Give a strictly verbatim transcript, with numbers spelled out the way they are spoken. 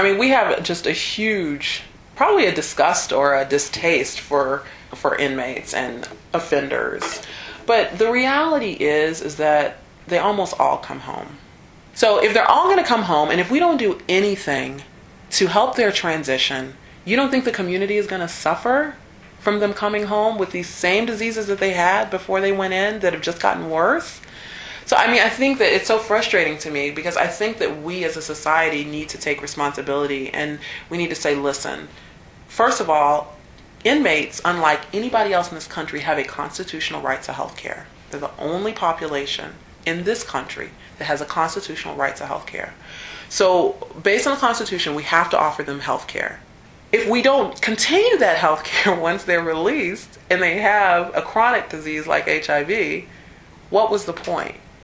I mean, we have just a huge, probably a disgust or a distaste for for inmates and offenders. But the reality is, is that they almost all come home. So if they're all going to come home, and if we don't do anything to help their transition, you don't think the community is going to suffer from them coming home with these same diseases that they had before they went in that have just gotten worse? So, I mean, I think that it's so frustrating to me because I think that we as a society need to take responsibility, and we need to say, listen, first of all, inmates, unlike anybody else in this country, have a constitutional right to health care. They're the only population in this country that has a constitutional right to health care. So based on the Constitution, we have to offer them health care. If we don't continue that health care once they're released and they have a chronic disease like H I V, what was the point?